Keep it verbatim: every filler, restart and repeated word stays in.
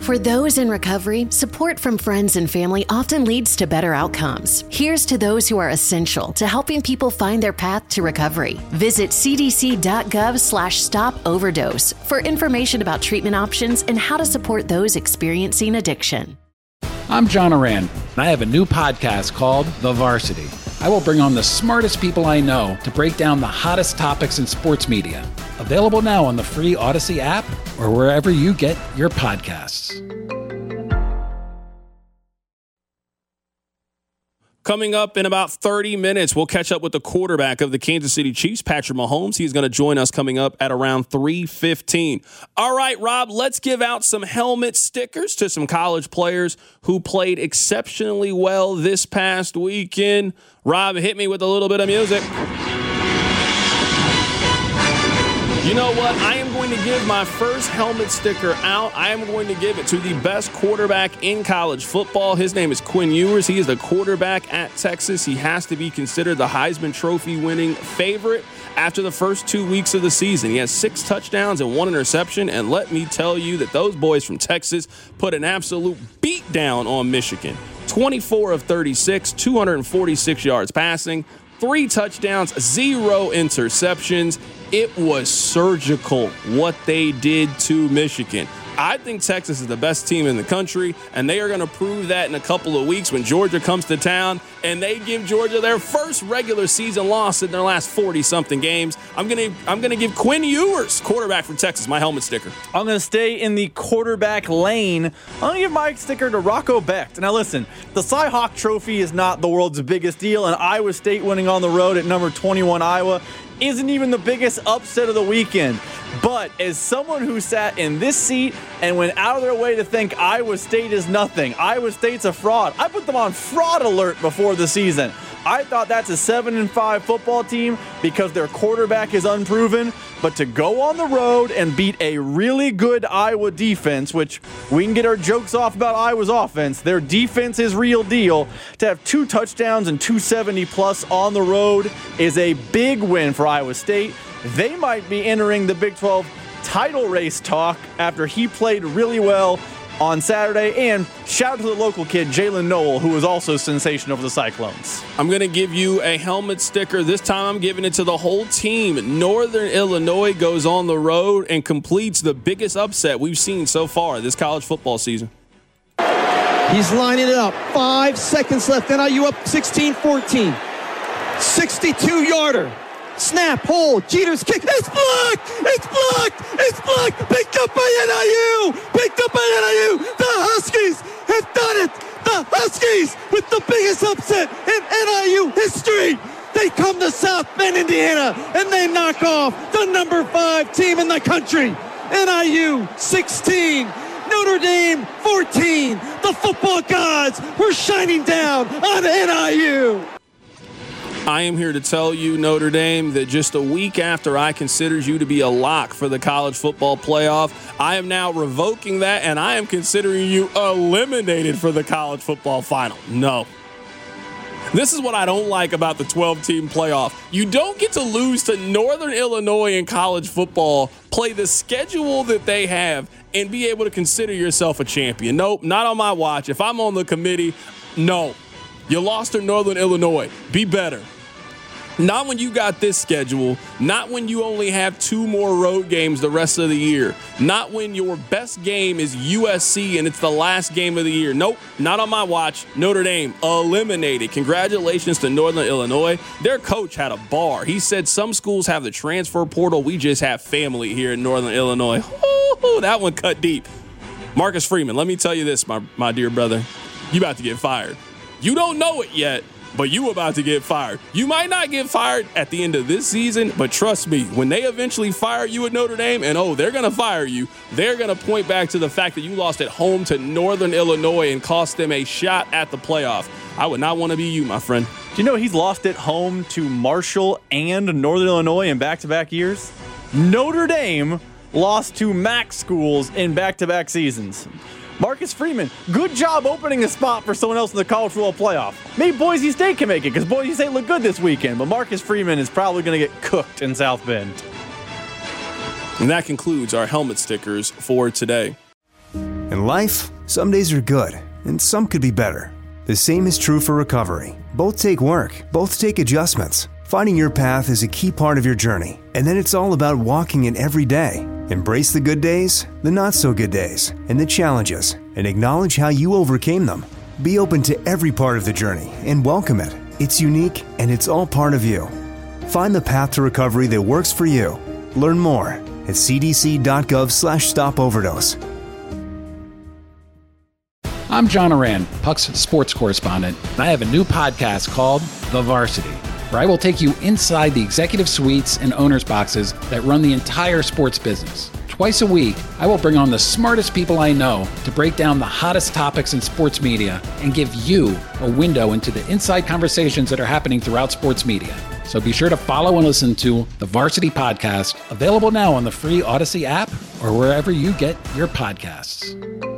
For those in recovery, support from friends and family often leads to better outcomes. Here's to those who are essential to helping people find their path to recovery. Visit cdc.gov slash stop overdose for information about treatment options and how to support those experiencing addiction. I'm John Oran, and I have a new podcast called The Varsity. I will bring on the smartest people I know to break down the hottest topics in sports media. Available now on the free Odyssey app or wherever you get your podcasts. Coming up in about thirty minutes, we'll catch up with the quarterback of the Kansas City Chiefs, Patrick Mahomes. He's going to join us coming up at around three fifteen. All right, Rob, let's give out some helmet stickers to some college players who played exceptionally well this past weekend. Rob, hit me with a little bit of music. You know what? I am going to give my first helmet sticker out. I am going to give it to the best quarterback in college football. His name is Quinn Ewers. He is the quarterback at Texas. He has to be considered the Heisman Trophy winning favorite after the first two weeks of the season. He has six touchdowns and one interception. And let me tell you that those boys from Texas put an absolute beat down on Michigan. twenty-four of thirty-six, two hundred forty-six yards passing, three touchdowns, zero interceptions. It was surgical what they did to Michigan. I think Texas is the best team in the country, and they are going to prove that in a couple of weeks when Georgia comes to town and they give Georgia their first regular season loss in their last forty-something games. I'm going to I'm going to give Quinn Ewers, quarterback from Texas, my helmet sticker. I'm going to stay in the quarterback lane. I'm going to give my sticker to Rocco Becht. Now listen, the Cy Hawk Trophy is not the world's biggest deal, and Iowa State winning on the road at number twenty-one Iowa isn't even the biggest upset of the weekend. But as someone who sat in this seat and went out of their way to think Iowa State is nothing, Iowa State's a fraud, I put them on fraud alert before the season. I thought that's a seven and five football team because their quarterback is unproven. But to go on the road and beat a really good Iowa defense, which we can get our jokes off about Iowa's offense, their defense is real deal. To have two touchdowns and two seventy plus on the road is a big win for Iowa State. They might be entering the Big twelve title race talk after he played really well on Saturday. And shout out to the local kid, Jalen Noel, who was also sensational for the Cyclones. I'm going to give you a helmet sticker. This time I'm giving it to the whole team. Northern Illinois goes on the road and completes the biggest upset we've seen so far this college football season. He's lining it up. Five seconds left. N I U up sixteen fourteen. sixty-two yarder. Snap, hold, Jeter's kick. It's blocked! It's blocked! It's blocked! Picked up by N I U! Picked up by N I U! The Huskies have done it! The Huskies with the biggest upset in N I U history! They come to South Bend, Indiana, and they knock off the number five team in the country. N I U sixteen, Notre Dame fourteen. The football gods were shining down on N I U. I am here to tell you, Notre Dame, that just a week after I considered you to be a lock for the college football playoff, I am now revoking that, and I am considering you eliminated for the college football final. No. This is what I don't like about the twelve-team playoff. You don't get to lose to Northern Illinois in college football, play the schedule that they have, and be able to consider yourself a champion. Nope, not on my watch. If I'm on the committee, no. You lost to Northern Illinois. Be better. Not when you got this schedule. Not when you only have two more road games the rest of the year. Not when your best game is U S C and it's the last game of the year. Nope, not on my watch. Notre Dame eliminated. Congratulations to Northern Illinois. Their coach had a bar. He said some schools have the transfer portal. We just have family here in Northern Illinois. Ooh, that one cut deep. Marcus Freeman, let me tell you this, my, my dear brother. You about to get fired. You don't know it yet, but you about to get fired. You might not get fired at the end of this season, but trust me, when they eventually fire you at Notre Dame, and oh, they're going to fire you, they're going to point back to the fact that you lost at home to Northern Illinois and cost them a shot at the playoff. I would not want to be you, my friend. Do you know he's lost at home to Marshall and Northern Illinois in back-to-back years? Notre Dame lost to M A C schools in back-to-back seasons. Marcus Freeman, good job opening a spot for someone else in the college football playoff. Maybe Boise State can make it because Boise State looked good this weekend, but Marcus Freeman is probably going to get cooked in South Bend. And that concludes our helmet stickers for today. In life, some days are good, and some could be better. The same is true for recovery. Both take work, both take adjustments. Finding your path is a key part of your journey, and then it's all about walking it every day. Embrace the good days, the not-so-good days, and the challenges, and acknowledge how you overcame them. Be open to every part of the journey and welcome it. It's unique, and it's all part of you. Find the path to recovery that works for you. Learn more at c d c dot gov slash stop overdose. I'm John Oran, Puck's sports correspondent, and I have a new podcast called The Varsity, where I will take you inside the executive suites and owners' boxes that run the entire sports business. Twice a week, I will bring on the smartest people I know to break down the hottest topics in sports media and give you a window into the inside conversations that are happening throughout sports media. So be sure to follow and listen to the Varsity Podcast, available now on the free Odyssey app or wherever you get your podcasts.